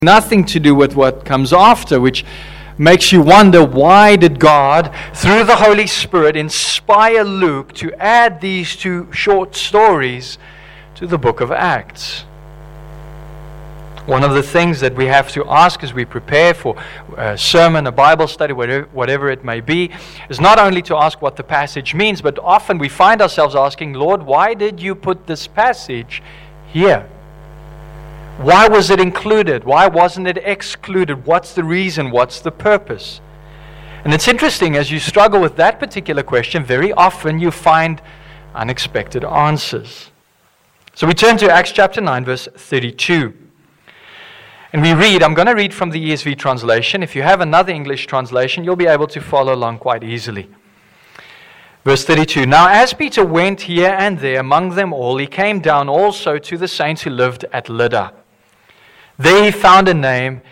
Nothing to do with what comes after, which makes you wonder, why did God, through the Holy Spirit, inspire Luke to add these two short stories to the book of Acts? One of the things that we have to ask as we prepare for a sermon, a Bible study, whatever it may be, is not only to ask what the passage means, but often we find ourselves asking, Lord, why did you put this passage here? Why was it included? Why wasn't it excluded? What's the reason? What's the purpose? And it's interesting, as you struggle with that particular question, very often you find unexpected answers. So we turn to Acts chapter 9, verse 32. And we read, I'm going to read from the ESV translation. If you have another English translation, you'll be able to follow along quite easily. Verse 32, Now as Peter went here and there among them all, he came down also to the saints who lived at Lydda. There he found a man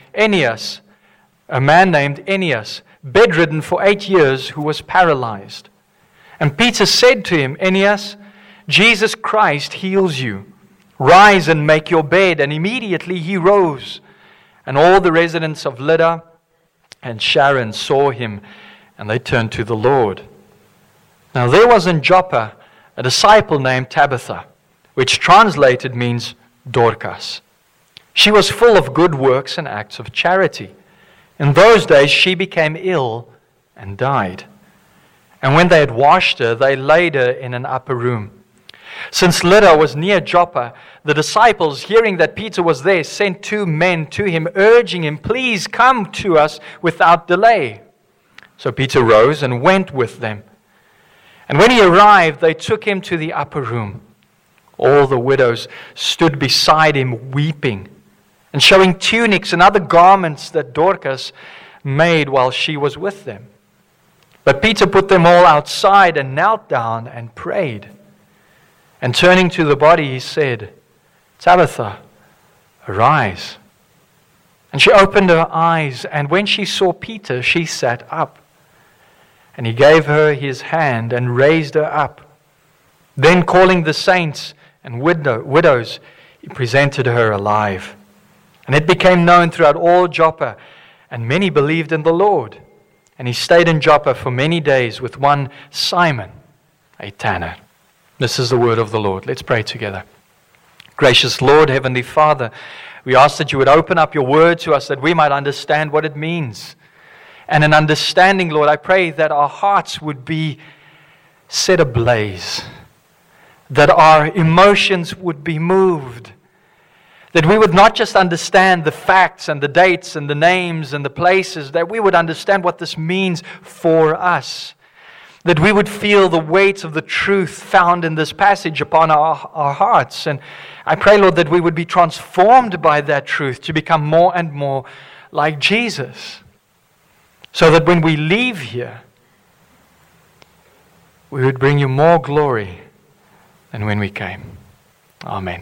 named Aeneas, bedridden for 8 years, who was paralyzed. And Peter said to him, Aeneas, Jesus Christ heals you. Rise and make your bed. And immediately he rose. And all the residents of Lydda and Sharon saw him, and they turned to the Lord. Now there was in Joppa a disciple named Tabitha, which translated means Dorcas. She was full of good works and acts of charity. In those days she became ill and died. And when they had washed her, they laid her in an upper room. Since Lydda was near Joppa, the disciples, hearing that Peter was there, sent 2 men to him, urging him, Please come to us without delay. So Peter rose and went with them. And when he arrived, they took him to the upper room. All the widows stood beside him weeping, and showing tunics and other garments that Dorcas made while she was with them. But Peter put them all outside and knelt down and prayed. And turning to the body, he said, Tabitha, arise. And she opened her eyes, and when she saw Peter, she sat up. And he gave her his hand and raised her up. Then calling the saints and widows, he presented her alive. And it became known throughout all Joppa, and many believed in the Lord. And he stayed in Joppa for many days with one Simon, a tanner. This is the word of the Lord. Let's pray together. Gracious Lord, Heavenly Father, we ask that you would open up your word to us that we might understand what it means. And in understanding, Lord, I pray that our hearts would be set ablaze, that our emotions would be moved, that we would not just understand the facts and the dates and the names and the places, that we would understand what this means for us, that we would feel the weight of the truth found in this passage upon our hearts. And I pray, Lord, that we would be transformed by that truth to become more and more like Jesus, so that when we leave here, we would bring you more glory than when we came. Amen.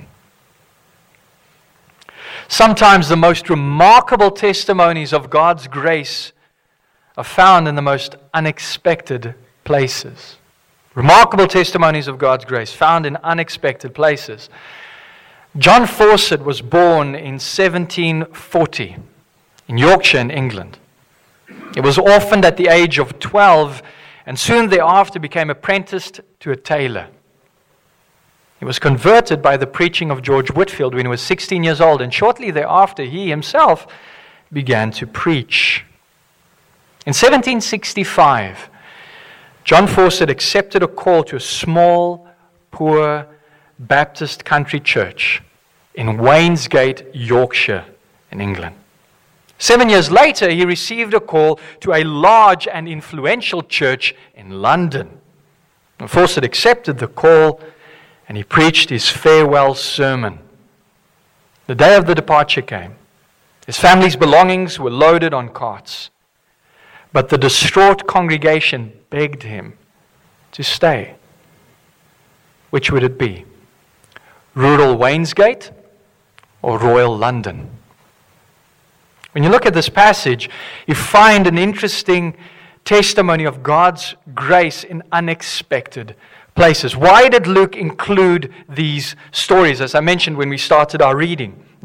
Sometimes the most remarkable testimonies of God's grace are found in the most unexpected places. Remarkable testimonies of God's grace found in unexpected places. John Fawcett was born in 1740 in Yorkshire in England. He was orphaned at the age of 12 and soon thereafter became apprenticed to a tailor. He was converted by the preaching of George Whitefield when he was 16 years old, and shortly thereafter he himself began to preach. In 1765, John Fawcett accepted a call to a small, poor Baptist country church in Wainsgate, Yorkshire, in England. 7 years later, he received a call to a large and influential church in London. And Fawcett accepted the call, and he preached his farewell sermon. The day of the departure came. His family's belongings were loaded on carts. But the distraught congregation begged him to stay. Which would it be? Rural Wainsgate or Royal London? When you look at this passage, you find an interesting testimony of God's grace in unexpected places. Why did Luke include these stories? As I mentioned when we started our reading,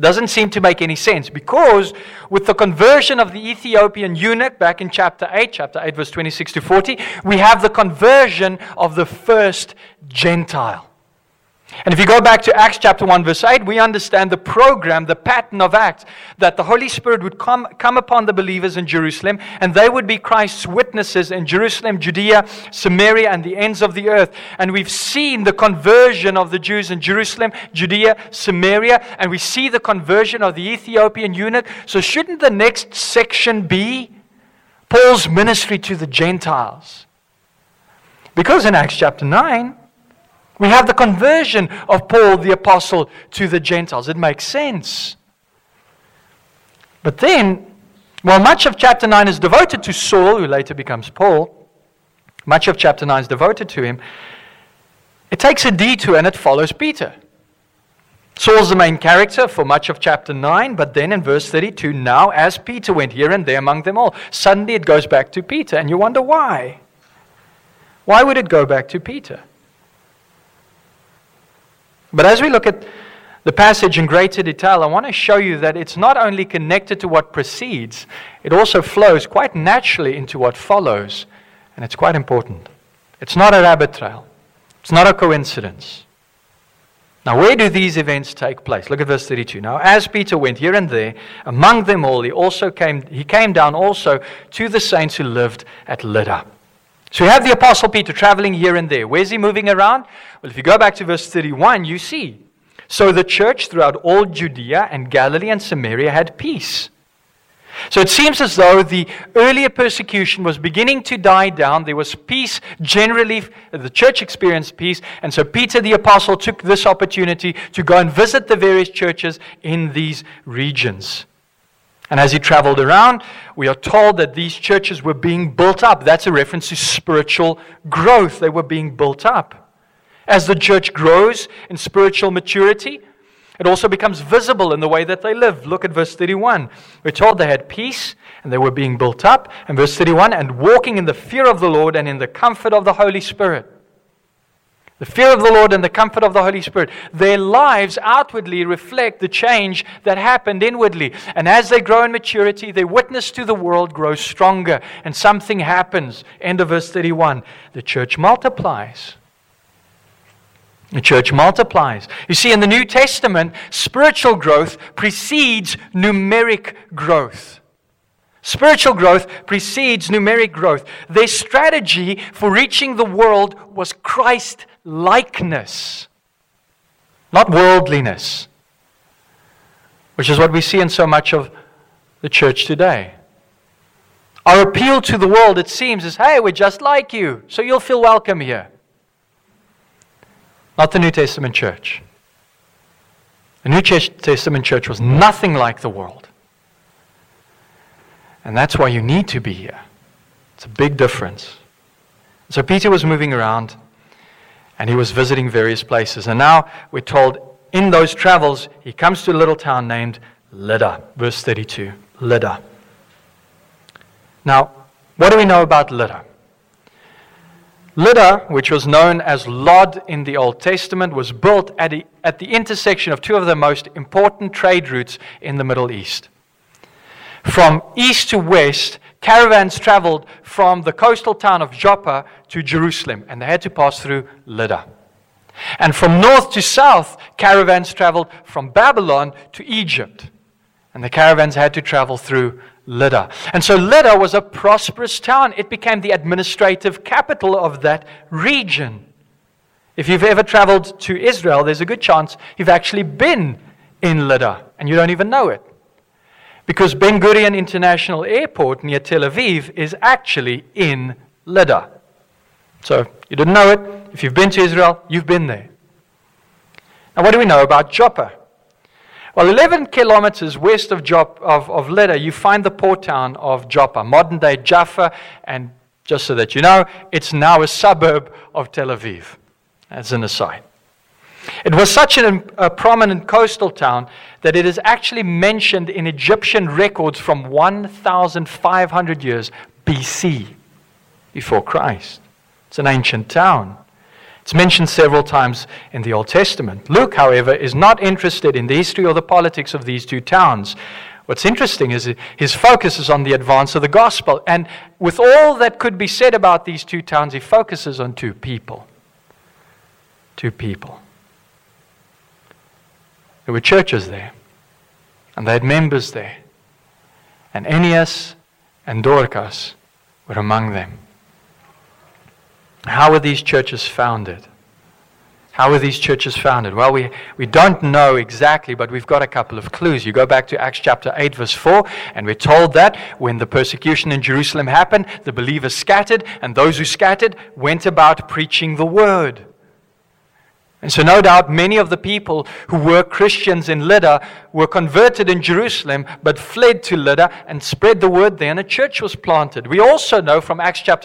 Doesn't seem to make any sense, because with the conversion of the Ethiopian eunuch back in chapter 8 verse 26 to 40, we have the conversion of the first Gentile. And if you go back to Acts chapter 1 verse 8, we understand the program, the pattern of Acts, that the Holy Spirit would come upon the believers in Jerusalem, and they would be Christ's witnesses in Jerusalem, Judea, Samaria, and the ends of the earth. And we've seen the conversion of the Jews in Jerusalem, Judea, Samaria, and we see the conversion of the Ethiopian eunuch. So shouldn't the next section be Paul's ministry to the Gentiles? Because in Acts chapter 9, we have the conversion of Paul the apostle to the Gentiles. It makes sense. But then, while much of chapter 9 is devoted to Saul, who later becomes Paul, much of chapter 9 is devoted to him, it takes a detour and it follows Peter. Saul's the main character for much of chapter 9, but then in verse 32, now as Peter went here and there among them all, suddenly it goes back to Peter, and you wonder why. Why would it go back to Peter? But as we look at the passage in greater detail, I want to show you that it's not only connected to what precedes, it also flows quite naturally into what follows. And it's quite important. It's not a rabbit trail. It's not a coincidence. Now, where do these events take place? Look at verse 32. Now, as Peter went here and there, among them all, he came down also to the saints who lived at Lydda. So you have the Apostle Peter traveling here and there. Where's he moving around? Well, if you go back to verse 31, you see. So the church throughout all Judea and Galilee and Samaria had peace. So it seems as though the earlier persecution was beginning to die down. There was peace generally. The church experienced peace. And so Peter the Apostle took this opportunity to go and visit the various churches in these regions. And as he traveled around, we are told that these churches were being built up. That's a reference to spiritual growth. They were being built up. As the church grows in spiritual maturity, it also becomes visible in the way that they live. Look at verse 31. We're told they had peace and they were being built up. And verse 31, and walking in the fear of the Lord and in the comfort of the Holy Spirit. The fear of the Lord and the comfort of the Holy Spirit. Their lives outwardly reflect the change that happened inwardly. And as they grow in maturity, their witness to the world grows stronger. And something happens. End of verse 31. The church multiplies. The church multiplies. You see, in the New Testament, spiritual growth precedes numeric growth. Spiritual growth precedes numeric growth. Their strategy for reaching the world was Christ-likeness, not worldliness, which is what we see in so much of the church today. Our appeal to the world, it seems, is, hey, we're just like you, so you'll feel welcome here. Not the New Testament church. The New Testament church was nothing like the world. And that's why you need to be here. It's a big difference. So Peter was moving around and he was visiting various places. And now we're told in those travels, he comes to a little town named Lydda. Verse 32, Lydda. Now, what do we know about Lydda? Lydda, which was known as Lod in the Old Testament, was built at the intersection of two of the most important trade routes in the Middle East. From east to west, caravans traveled from the coastal town of Joppa to Jerusalem, and they had to pass through Lydda. And from north to south, caravans traveled from Babylon to Egypt, and the caravans had to travel through Lydda. And so Lydda was a prosperous town. It became the administrative capital of that region. If you've ever traveled to Israel, there's a good chance you've actually been in Lydda, and you don't even know it. Because Ben Gurion International Airport near Tel Aviv is actually in Lydda. So you didn't know it. If you've been to Israel, you've been there. Now what do we know about Joppa? Well, 11 kilometers west of Lydda, you find the port town of Joppa, modern-day Jaffa, and just so that you know, it's now a suburb of Tel Aviv, as an aside. It was such a prominent coastal town that it is actually mentioned in Egyptian records from 1,500 years BC, before Christ. It's an ancient town. It's mentioned several times in the Old Testament. Luke, however, is not interested in the history or the politics of these two towns. What's interesting is his focus is on the advance of the gospel. And with all that could be said about these two towns, he focuses on two people. Two people. There were churches there, and they had members there. And Aeneas and Dorcas were among them. How were these churches founded? How were these churches founded? Well, we don't know exactly, but we've got a couple of clues. You go back to Acts chapter 8, verse 4, and we're told that when the persecution in Jerusalem happened, the believers scattered, and those who scattered went about preaching the word. And so no doubt many of the people who were Christians in Lydda were converted in Jerusalem, but fled to Lydda and spread the word there, and a church was planted. We also know from Acts chapter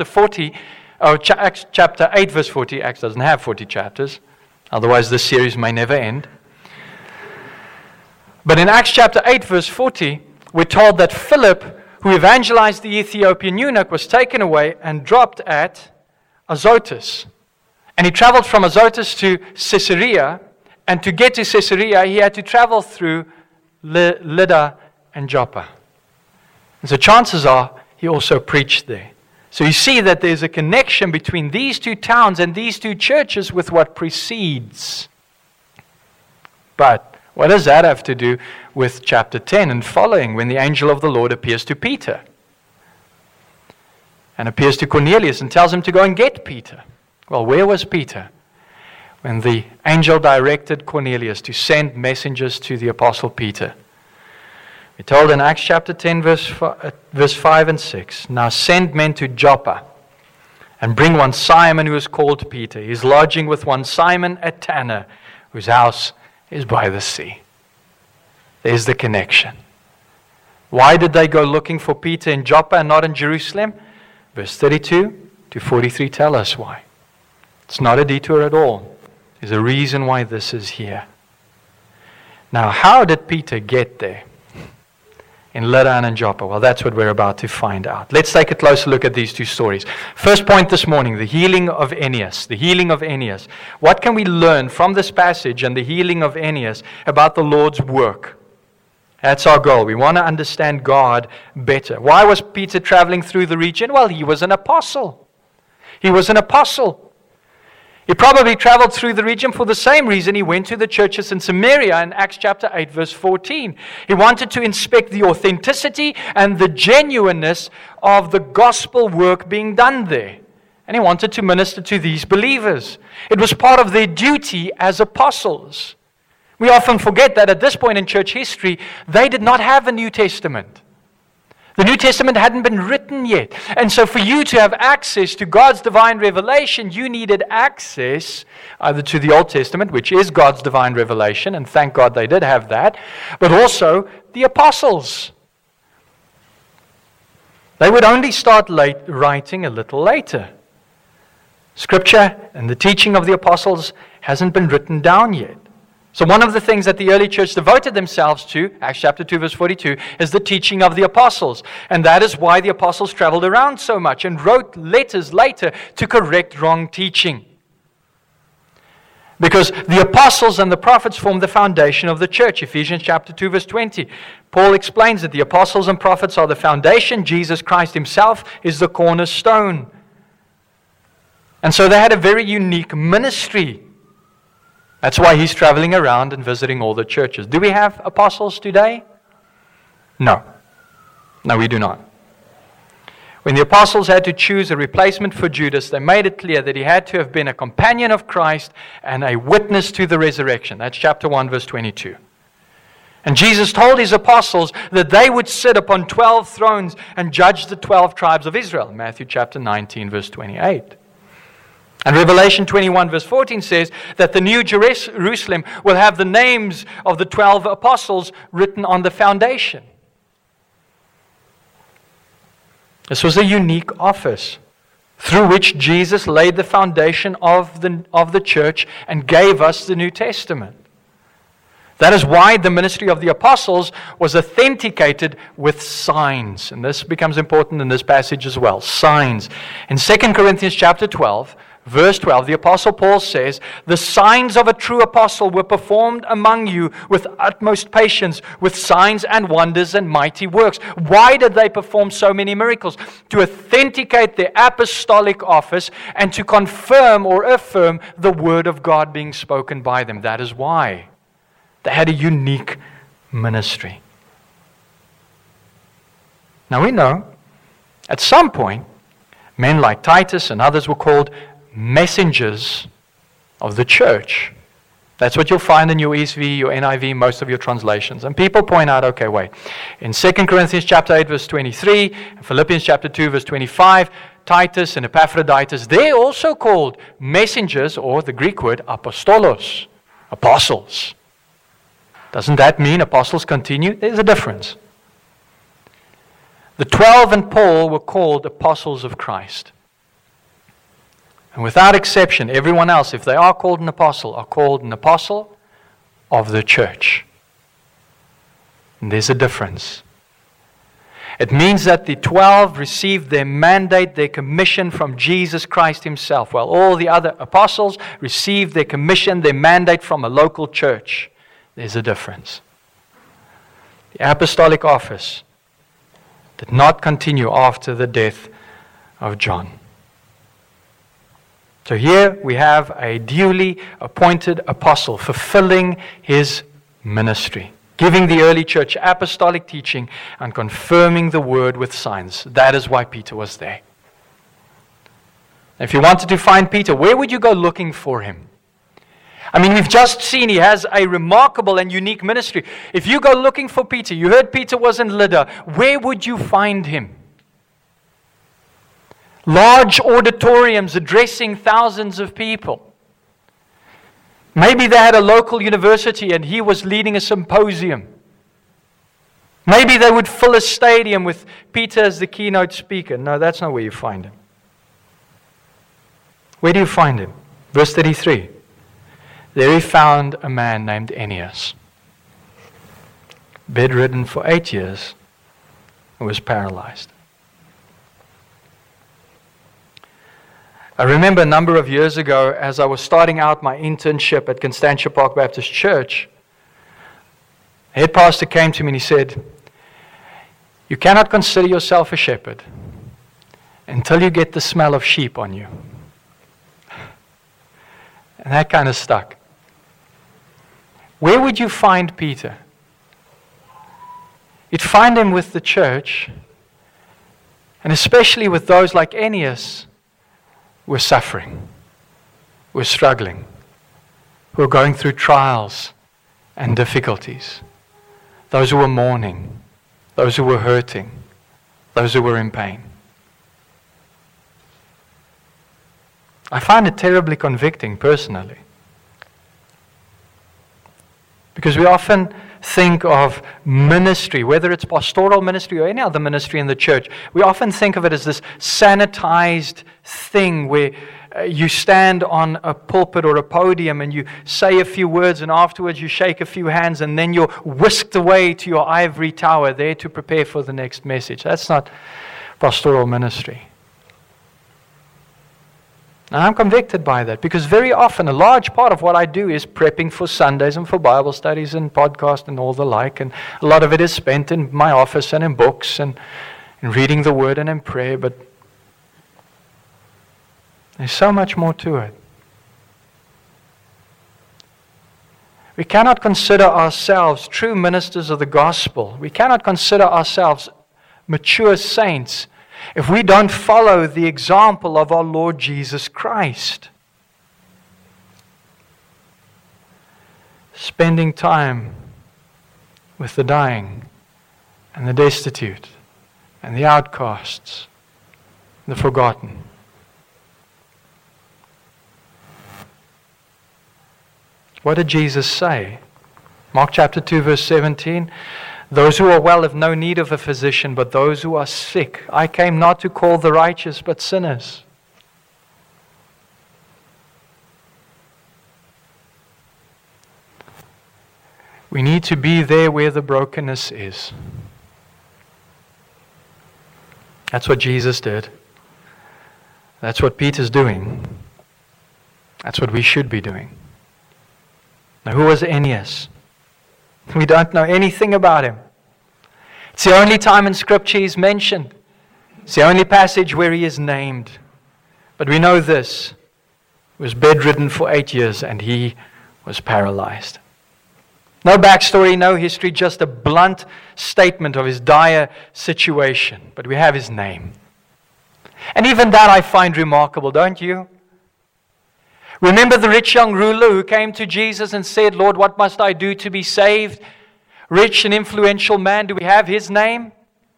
8, verse 40, Acts doesn't have 40 chapters, otherwise this series may never end. But in Acts chapter 8, verse 40, we're told that Philip, who evangelized the Ethiopian eunuch, was taken away and dropped at Azotus. And he traveled from Azotus to Caesarea, and to get to Caesarea, he had to travel through Lydda and Joppa. And so chances are he also preached there. So you see that there's a connection between these two towns and these two churches with what precedes. But what does that have to do with chapter 10 and following, when the angel of the Lord appears to Peter? And appears to Cornelius and tells him to go and get Peter. Well, where was Peter when the angel directed Cornelius to send messengers to the apostle Peter? We're told in Acts chapter 10, verse 5 and 6, "Now send men to Joppa, and bring one Simon who is called Peter. He is lodging with one Simon a tanner, whose house is by the sea." There's the connection. Why did they go looking for Peter in Joppa and not in Jerusalem? Verse 32 to 43 tell us why. It's not a detour at all. There's a reason why this is here. Now, how did Peter get there? In Lydda and in Joppa? Well, that's what we're about to find out. Let's take a closer look at these two stories. First point this morning, the healing of Aeneas. The healing of Aeneas. What can we learn from this passage and the healing of Aeneas about the Lord's work? That's our goal. We want to understand God better. Why was Peter traveling through the region? Well, he was an apostle. He was an apostle. He probably traveled through the region for the same reason he went to the churches in Samaria in Acts chapter 8, verse 14. He wanted to inspect the authenticity and the genuineness of the gospel work being done there. And he wanted to minister to these believers. It was part of their duty as apostles. We often forget that at this point in church history, they did not have a New Testament. The New Testament hadn't been written yet. And so for you to have access to God's divine revelation, you needed access either to the Old Testament, which is God's divine revelation, and thank God they did have that, but also the apostles. They would only start writing a little later. Scripture and the teaching of the apostles hasn't been written down yet. So one of the things that the early church devoted themselves to, Acts chapter 2, verse 42, is the teaching of the apostles. And that is why the apostles traveled around so much and wrote letters later to correct wrong teaching. Because the apostles and the prophets form the foundation of the church. Ephesians chapter 2, verse 20. Paul explains that the apostles and prophets are the foundation. Jesus Christ himself is the cornerstone. And so they had a very unique ministry. That's why he's traveling around and visiting all the churches. Do we have apostles today? No. No, we do not. When the apostles had to choose a replacement for Judas, they made it clear that he had to have been a companion of Christ and a witness to the resurrection. That's chapter 1, verse 22. And Jesus told his apostles that they would sit upon 12 thrones and judge the 12 tribes of Israel. Matthew chapter 19, verse 28. And Revelation 21 verse 14 says that the new Jerusalem will have the names of the 12 apostles written on the foundation. This was a unique office through which Jesus laid the foundation of the church and gave us the New Testament. That is why the ministry of the apostles was authenticated with signs. And this becomes important in this passage as well. Signs. In 2 Corinthians chapter 12, Verse 12, the Apostle Paul says, the signs of a true apostle were performed among you with utmost patience, with signs and wonders and mighty works. Why did they perform so many miracles? To authenticate their apostolic office and to confirm or affirm the word of God being spoken by them. That is why they had a unique ministry. Now we know, at some point, men like Titus and others were called messengers of the church. That's what you'll find in your ESV, your NIV, most of your translations. And people point out, okay, wait. In 2 Corinthians chapter 8, verse 23, and Philippians chapter 2, verse 25, Titus and Epaphroditus, they're also called messengers, or the Greek word apostolos, apostles. Doesn't that mean apostles continue? There's a difference. The 12 and Paul were called apostles of Christ. And without exception, everyone else, if they are called an apostle, are called an apostle of the church. And there's a difference. It means that the 12 received their mandate, their commission from Jesus Christ Himself, while all the other apostles received their commission, their mandate from a local church. There's a difference. The apostolic office did not continue after the death of John. So here we have a duly appointed apostle fulfilling his ministry, giving the early church apostolic teaching and confirming the word with signs. That is why Peter was there. If you wanted to find Peter, where would you go looking for him? I mean, we've just seen he has a remarkable and unique ministry. If you go looking for Peter, you heard Peter was in Lydda, where would you find him? Large auditoriums addressing thousands of people. Maybe they had a local university and he was leading a symposium. Maybe they would fill a stadium with Peter as the keynote speaker. No, that's not where you find him. Where do you find him? Verse 33. There he found a man named Aeneas, bedridden for 8 years, who was paralyzed. I remember a number of years ago, as I was starting out my internship at Constantia Park Baptist Church, a head pastor came to me and he said, you cannot consider yourself a shepherd until you get the smell of sheep on you. And that kind of stuck. Where would you find Peter? You'd find him with the church, and especially with those like Aeneas, who are suffering, who are struggling, who are going through trials and difficulties, those who are mourning, those who were hurting, those who were in pain. I find it terribly convicting personally. Because we often think of ministry, whether it's pastoral ministry or any other ministry in the church, we often think of it as this sanitized thing where you stand on a pulpit or a podium and you say a few words and afterwards you shake a few hands and then you're whisked away to your ivory tower there to prepare for the next message. That's not pastoral ministry. And I'm convicted by that because very often a large part of what I do is prepping for Sundays and for Bible studies and podcasts and all the like. And a lot of it is spent in my office and in books and in reading the Word and in prayer. But there's so much more to it. We cannot consider ourselves true ministers of the gospel. We cannot consider ourselves mature saints if we don't follow the example of our Lord Jesus Christ. Spending time with the dying and the destitute and the outcasts, the forgotten. What did Jesus say? Mark chapter 2 verse 17. Those who are well have no need of a physician, but those who are sick. I came not to call the righteous, but sinners. We need to be there where the brokenness is. That's what Jesus did. That's what Peter's doing. That's what we should be doing. Now, who was Aeneas? We don't know anything about him. It's the only time in Scripture he's mentioned. It's the only passage where he is named. But we know this. He was bedridden for 8 years and he was paralyzed. No backstory, no history, just a blunt statement of his dire situation. But we have his name. And even that I find remarkable, don't you? Remember the rich young ruler who came to Jesus and said, Lord, what must I do to be saved? Rich and influential man, do we have his name?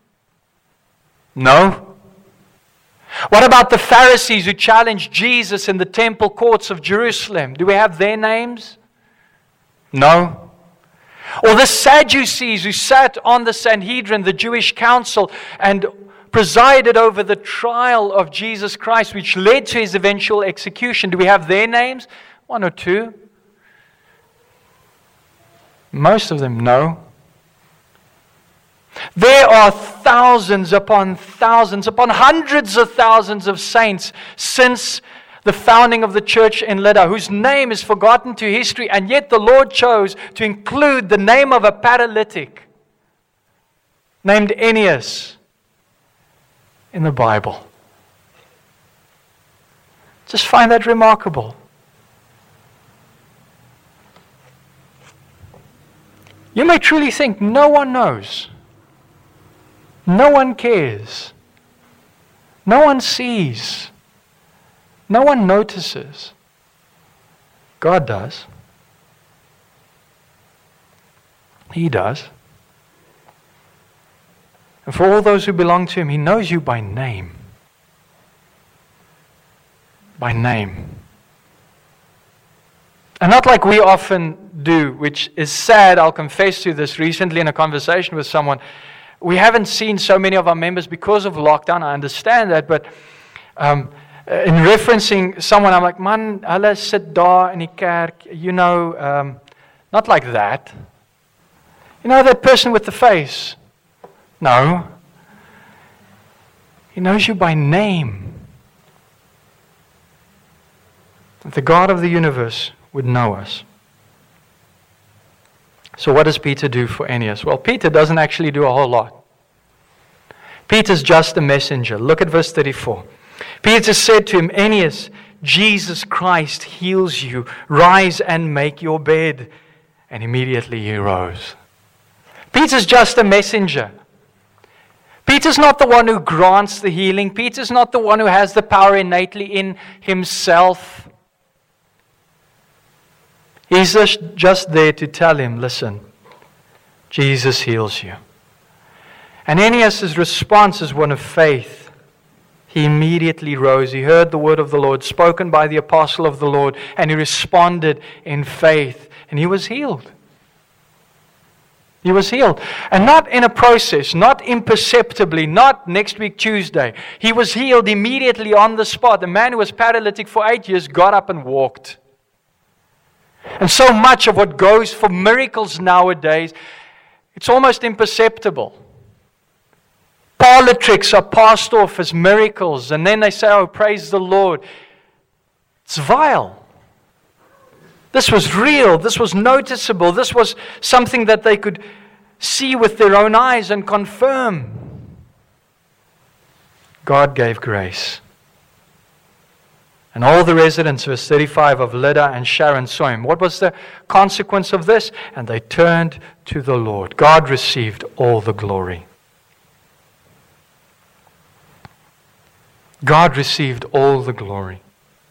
No. What about the Pharisees who challenged Jesus in the temple courts of Jerusalem? Do we have their names? No. Or the Sadducees who sat on the Sanhedrin, the Jewish council, and presided over the trial of Jesus Christ, which led to his eventual execution. Do we have their names? One or two. Most of them, no. There are thousands upon hundreds of thousands of saints since the founding of the church in Lydda, whose name is forgotten to history, and yet the Lord chose to include the name of a paralytic named Aeneas in the Bible. Just find that remarkable. You may truly think no one knows. No one cares. No one sees. No one notices. God does. He does. And for all those who belong to Him, He knows you by name. By name. And not like we often do, which is sad. I'll confess to this recently in a conversation with someone. We haven't seen so many of our members because of lockdown. I understand that, but in referencing someone, I'm like, man, hulle sit daar in die kerk, not like that. You know that person with the face? No. He knows you by name. The God of the universe would know us. So what does Peter do for Aeneas? Well, Peter doesn't actually do a whole lot. Peter's just a messenger. Look at verse 34. Peter said to him, Aeneas, Jesus Christ heals you. Rise and make your bed. And immediately he rose. Peter's just a messenger. Peter's not the one who grants the healing. Peter's not the one who has the power innately in himself. He's just there to tell him, listen, Jesus heals you. And Aeneas' response is one of faith. He immediately rose. He heard the word of the Lord spoken by the apostle of the Lord, and he responded in faith, and he was healed. He was healed. And not in a process, not imperceptibly, not next week Tuesday. He was healed immediately on the spot. The man who was paralytic for 8 years got up and walked. And so much of what goes for miracles nowadays, it's almost imperceptible. Parlor tricks are passed off as miracles, and then they say, oh, praise the Lord. It's vile. This was real. This was noticeable. This was something that they could see with their own eyes and confirm. God gave grace. And all the residents, verse 35, of Lydda and Sharon saw him. What was the consequence of this? And they turned to the Lord. God received all the glory. God received all the glory.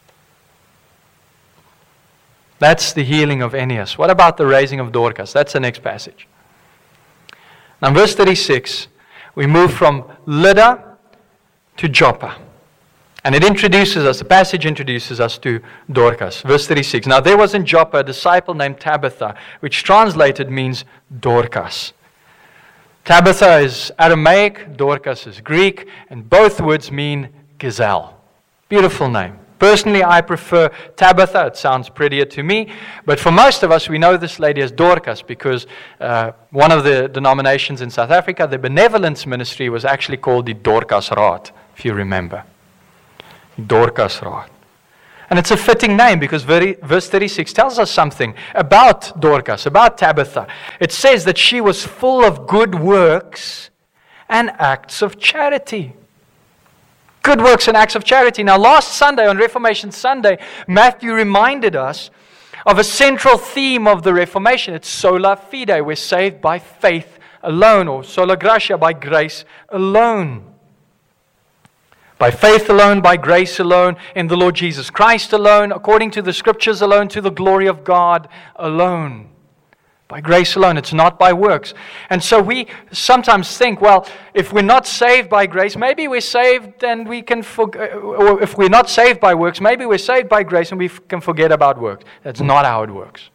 That's the healing of Aeneas. What about the raising of Dorcas? That's the next passage. Now in verse 36, we move from Lydda to Joppa. And the passage introduces us to Dorcas. Verse 36. Now there was in Joppa a disciple named Tabitha, which translated means Dorcas. Tabitha is Aramaic, Dorcas is Greek, and both words mean gazelle. Beautiful name. Personally, I prefer Tabitha. It sounds prettier to me. But for most of us, we know this lady as Dorcas because one of the denominations in South Africa, the benevolence ministry, was actually called the Dorcas Raad, if you remember. Dorcas Raad. And it's a fitting name because verse 36 tells us something about Dorcas, about Tabitha. It says that she was full of good works and acts of charity. Good works and acts of charity. Now, last Sunday, on Reformation Sunday, Matthew reminded us of a central theme of the Reformation. It's sola fide. We're saved by faith alone, or sola gratia, by grace alone. By faith alone, by grace alone, in the Lord Jesus Christ alone, according to the Scriptures alone, to the glory of God alone. By grace alone. It's not by works. And so we sometimes think, well, if we're not saved by grace, maybe we're saved and we can or if we're not saved by works, maybe we're saved by grace and we can forget about works. That's not how it works.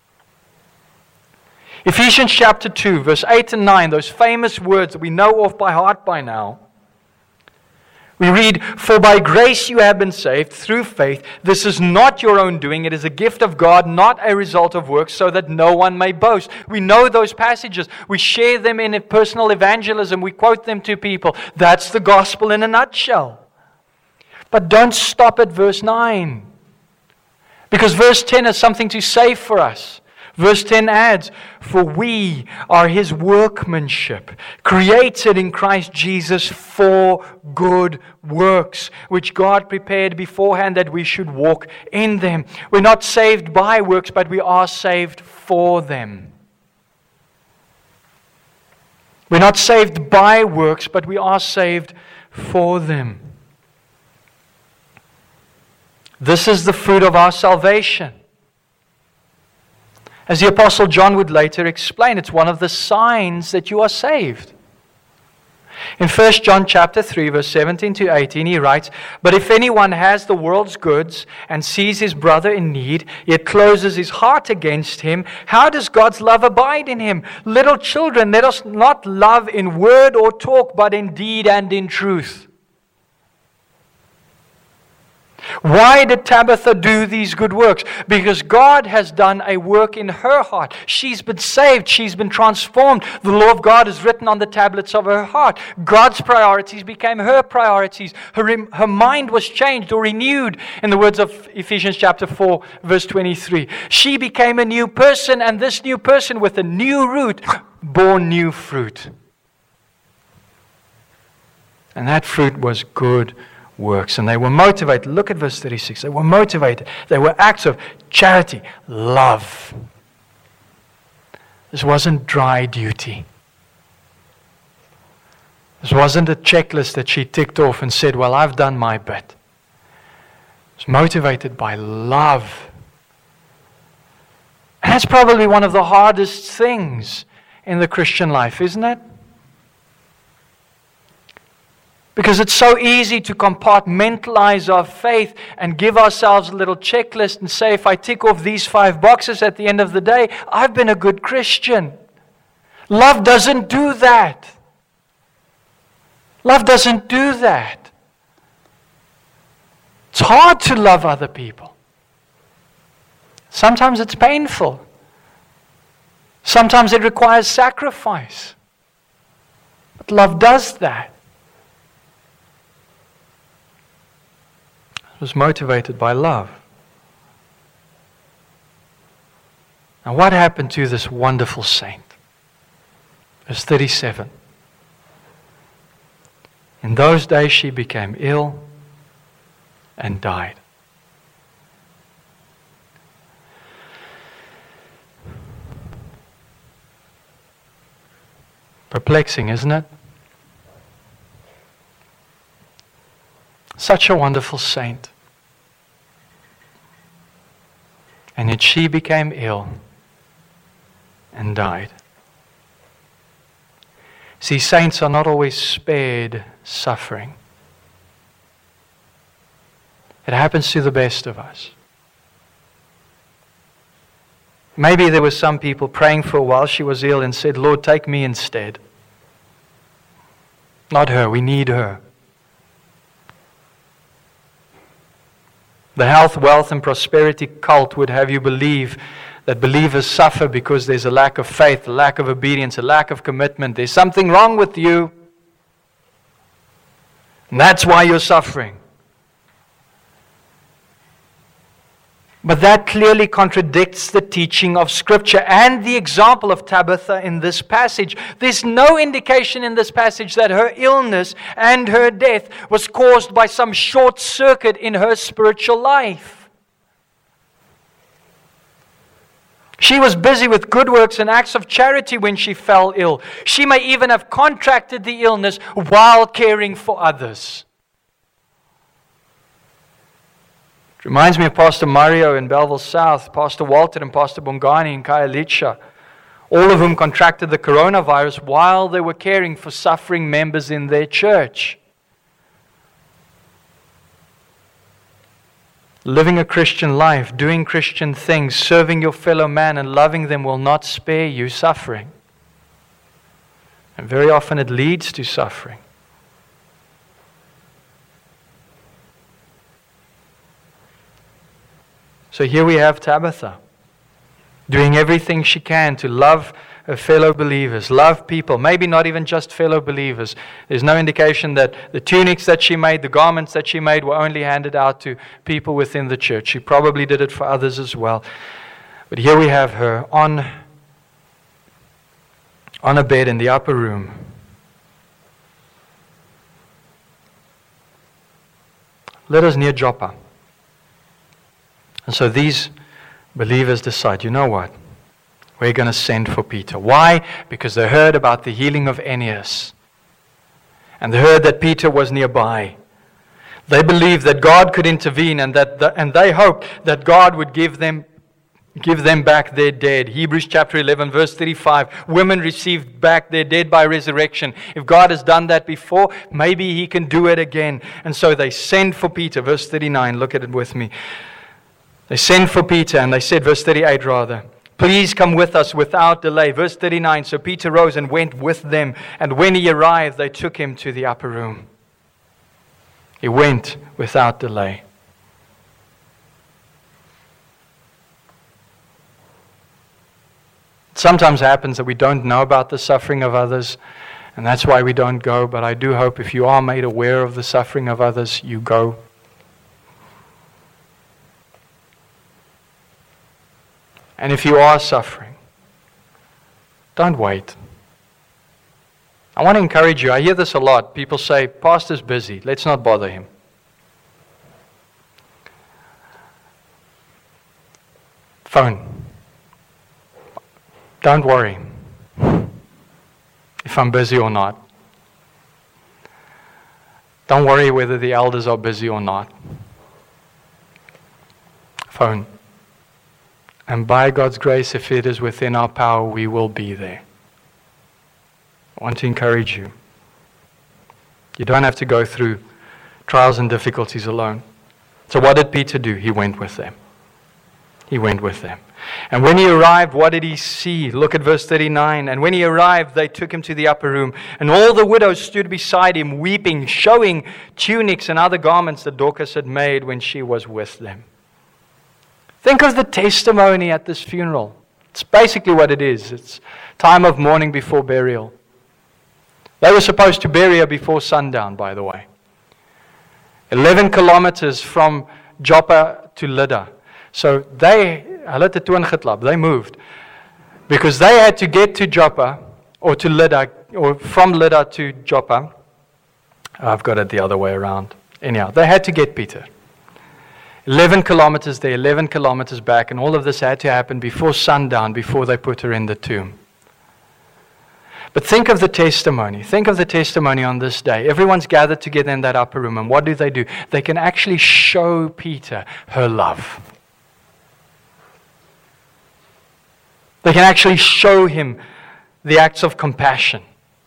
Ephesians chapter 2, verse 8 and 9, those famous words that we know off by heart by now. We read, "For by grace you have been saved through faith. This is not your own doing. It is a gift of God, not a result of works, so that no one may boast." We know those passages. We share them in personal evangelism. We quote them to people. That's the gospel in a nutshell. But don't stop at verse 9. Because verse 10 has something to say for us. Verse 10 adds, "For we are His workmanship, created in Christ Jesus for good works, which God prepared beforehand that we should walk in them." We're not saved by works, but we are saved for them. We're not saved by works, but we are saved for them. This is the fruit of our salvation. As the Apostle John would later explain, it's one of the signs that you are saved. In 1 John chapter 3, verse 17 to 18, he writes, "But if anyone has the world's goods and sees his brother in need, yet closes his heart against him, how does God's love abide in him? Little children, let us not love in word or talk, but in deed and in truth." Why did Tabitha do these good works? Because God has done a work in her heart. She's been saved. She's been transformed. The law of God is written on the tablets of her heart. God's priorities became her priorities. Her mind was changed or renewed, in the words of Ephesians chapter 4, verse 23. She became a new person, and this new person with a new root bore new fruit. And that fruit was good works. And they were motivated. Look at verse 36. They were motivated. They were acts of charity, love. This wasn't dry duty. This wasn't a checklist that she ticked off and said, well, I've done my bit. It was motivated by love. And that's probably one of the hardest things in the Christian life, isn't it? Because it's so easy to compartmentalize our faith and give ourselves a little checklist and say, if I tick off these 5 boxes at the end of the day, I've been a good Christian. Love doesn't do that. Love doesn't do that. It's hard to love other people. Sometimes it's painful. Sometimes it requires sacrifice. But love does that. Was motivated by love. Now, what happened to this wonderful saint? Verse 37. In those days she became ill and died. Perplexing, isn't it? Such a wonderful saint. And yet she became ill and died. See, saints are not always spared suffering. It happens to the best of us. Maybe there were some people praying for a while she was ill and said, Lord, take me instead. Not her, we need her. The health, wealth, and prosperity cult would have you believe that believers suffer because there's a lack of faith, a lack of obedience, a lack of commitment. There's something wrong with you. And that's why you're suffering. But that clearly contradicts the teaching of Scripture and the example of Tabitha in this passage. There's no indication in this passage that her illness and her death was caused by some short circuit in her spiritual life. She was busy with good works and acts of charity when she fell ill. She may even have contracted the illness while caring for others. Reminds me of Pastor Mario in Belleville South, Pastor Walter and Pastor Bongani in Khayelitsha, all of whom contracted the coronavirus while they were caring for suffering members in their church. Living a Christian life, doing Christian things, serving your fellow man and loving them will not spare you suffering. And very often it leads to suffering. So here we have Tabitha doing everything she can to love her fellow believers, love people, maybe not even just fellow believers. There's no indication that the tunics that she made, the garments that she made were only handed out to people within the church. She probably did it for others as well. But here we have her on a bed in the upper room. Let us near Joppa. And so these believers decide, you know what? We're going to send for Peter. Why? Because they heard about the healing of Aeneas. And they heard that Peter was nearby. They believed that God could intervene and they hoped that God would give them back their dead. Hebrews chapter 11, verse 35. Women received back their dead by resurrection. If God has done that before, maybe He can do it again. And so they send for Peter. Verse 39, look at it with me. They sent for Peter and they said, verse 38 rather, please come with us without delay. Verse 39, so Peter rose and went with them. And when he arrived, they took him to the upper room. He went without delay. It sometimes happens that we don't know about the suffering of others, and that's why we don't go. But I do hope if you are made aware of the suffering of others, you go. And if you are suffering, don't wait. I want to encourage you. I hear this a lot. People say, Pastor's busy. Let's not bother him. Phone. Don't worry if I'm busy or not. Don't worry whether the elders are busy or not. Phone. And by God's grace, if it is within our power, we will be there. I want to encourage you. You don't have to go through trials and difficulties alone. So what did Peter do? He went with them. He went with them. And when he arrived, what did he see? Look at verse 39. And when he arrived, they took him to the upper room. And all the widows stood beside him, weeping, showing tunics and other garments that Dorcas had made when she was with them. Think of the testimony at this funeral. It's basically what it is. It's time of mourning before burial. They were supposed to bury her before sundown, by the way. 11 kilometers from Joppa to Lydda. So they moved. Because they had to get to Joppa, or to Lydda, or from Lydda to Joppa. I've got it the other way around. Anyhow, they had to get Peter. 11 kilometers there, 11 kilometers back, and all of this had to happen before sundown, before they put her in the tomb. But think of the testimony. Think of the testimony on this day. Everyone's gathered together in that upper room, and what do? They can actually show Peter her love. They can actually show him the acts of compassion.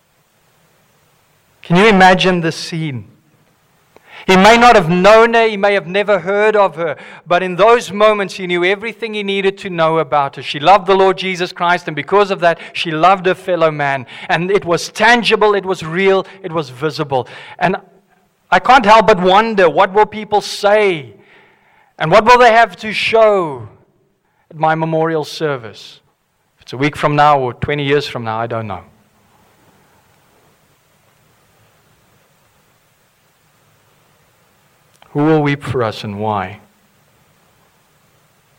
Can you imagine the scene? He may not have known her, he may have never heard of her, but in those moments he knew everything he needed to know about her. She loved the Lord Jesus Christ, and because of that, she loved her fellow man. And it was tangible, it was real, it was visible. And I can't help but wonder, what will people say? And what will they have to show at my memorial service? If it's a week from now or 20 years from now, I don't know. Who will weep for us and why?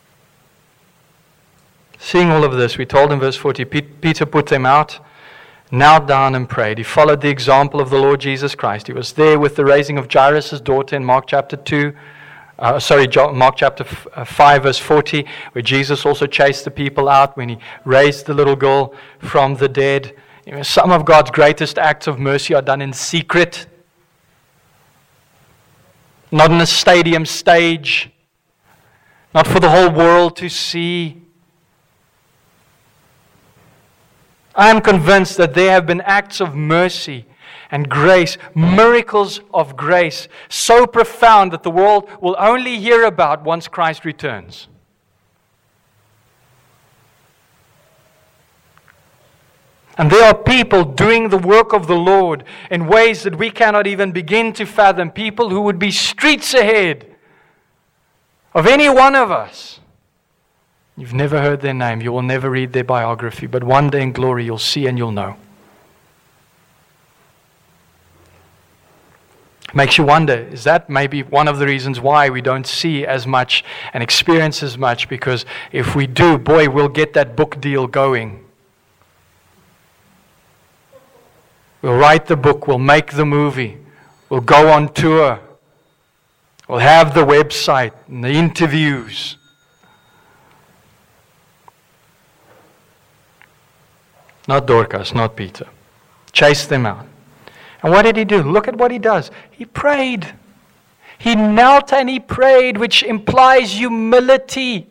Seeing all of this, we told in verse 40, Peter put them out, knelt down and prayed. He followed the example of the Lord Jesus Christ. He was there with the raising of Jairus' daughter in Mark chapter 5 verse 40, where Jesus also chased the people out when he raised the little girl from the dead. You know, some of God's greatest acts of mercy are done in secret, not on a stadium stage, not for the whole world to see. I am convinced that there have been acts of mercy and grace, miracles of grace, so profound that the world will only hear about once Christ returns. And there are people doing the work of the Lord in ways that we cannot even begin to fathom. People who would be streets ahead of any one of us. You've never heard their name. You will never read their biography. But one day in glory you'll see and you'll know. It makes you wonder, is that maybe one of the reasons why we don't see as much and experience as much? Because if we do, boy, we'll get that book deal going. We'll write the book, we'll make the movie, we'll go on tour, we'll have the website and the interviews. Not Dorcas, not Peter. Chased them out. And what did he do? Look at what he does. He prayed. He knelt and he prayed, which implies humility.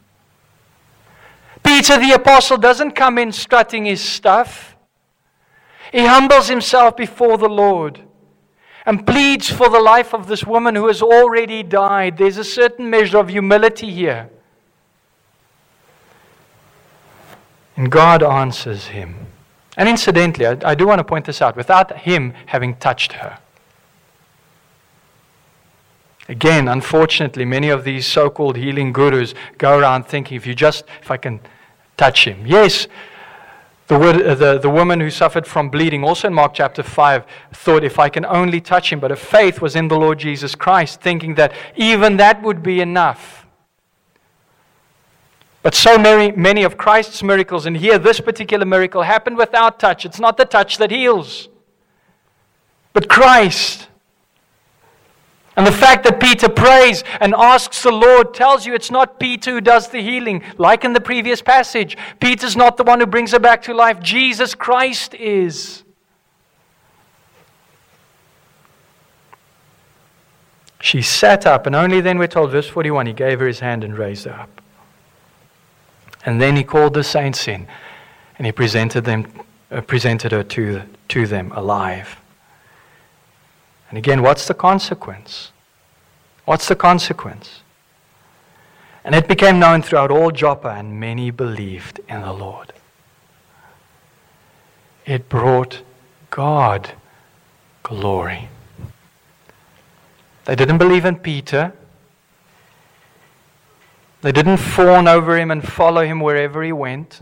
Peter the apostle doesn't come in strutting his stuff. He humbles himself before the Lord and pleads for the life of this woman who has already died. There's a certain measure of humility here. And God answers him. And incidentally, I do want to point this out, without him having touched her. Again, unfortunately, many of these so-called healing gurus go around thinking, if I can touch him. Yes, the woman who suffered from bleeding, also in Mark chapter 5, thought, if I can only touch him. But her faith was in the Lord Jesus Christ, thinking that even that would be enough. But so many of Christ's miracles, and here this particular miracle happened without touch. It's not the touch that heals, but Christ. And the fact that Peter prays and asks the Lord tells you it's not Peter who does the healing, like in the previous passage. Peter's not the one who brings her back to life. Jesus Christ is. She sat up, and only then we're told, verse 41, he gave her his hand and raised her up. And then he called the saints in, and he presented her to them alive. And again, what's the consequence? What's the consequence? And it became known throughout all Joppa, and many believed in the Lord. It brought God glory. They didn't believe in Peter. They didn't fawn over him and follow him wherever he went.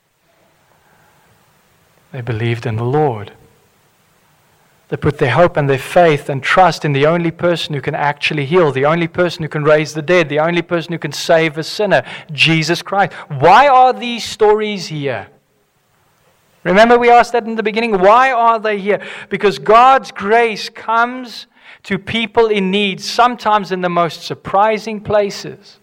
They believed in the Lord. They put their hope and their faith and trust in the only person who can actually heal, the only person who can raise the dead, the only person who can save a sinner, Jesus Christ. Why are these stories here? Remember we asked that in the beginning. Why are they here? Because God's grace comes to people in need, sometimes in the most surprising places.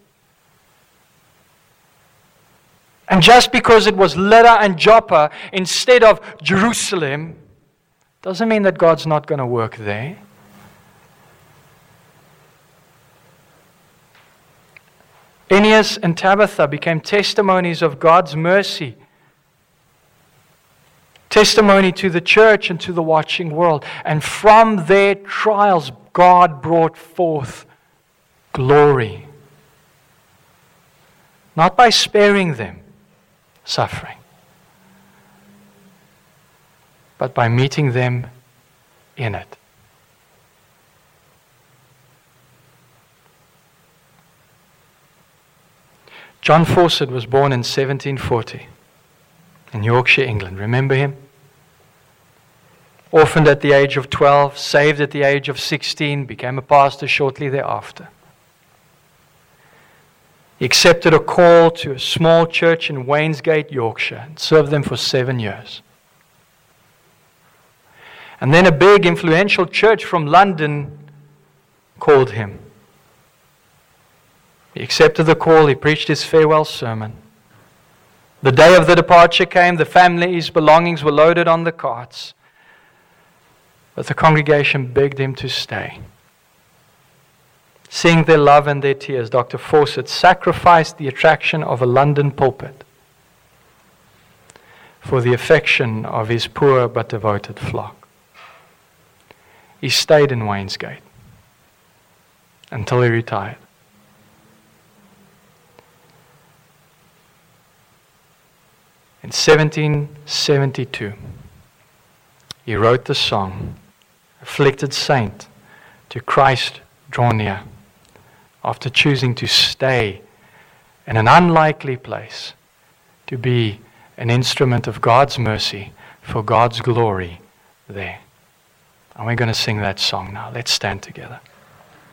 And just because it was Lydda and Joppa instead of Jerusalem, doesn't mean that God's not going to work there. Aeneas and Tabitha became testimonies of God's mercy. Testimony to the church and to the watching world. And from their trials, God brought forth glory. Not by sparing them suffering, but by meeting them in it. John Fawcett was born in 1740 in Yorkshire, England. Remember him? Orphaned at the age of 12, saved at the age of 16, became a pastor shortly thereafter. He accepted a call to a small church in Wainsgate, Yorkshire, and served them for 7 years. And then a big, influential church from London called him. He accepted the call. He preached his farewell sermon. The day of the departure came. The family's belongings were loaded on the carts. But the congregation begged him to stay. Seeing their love and their tears, Dr. Fawcett sacrificed the attraction of a London pulpit for the affection of his poor but devoted flock. He stayed in Wainsgate until he retired. In 1772, he wrote the song, Afflicted Saint, to Christ draw near, after choosing to stay in an unlikely place to be an instrument of God's mercy for God's glory there. And we're going to sing that song now. Let's stand together.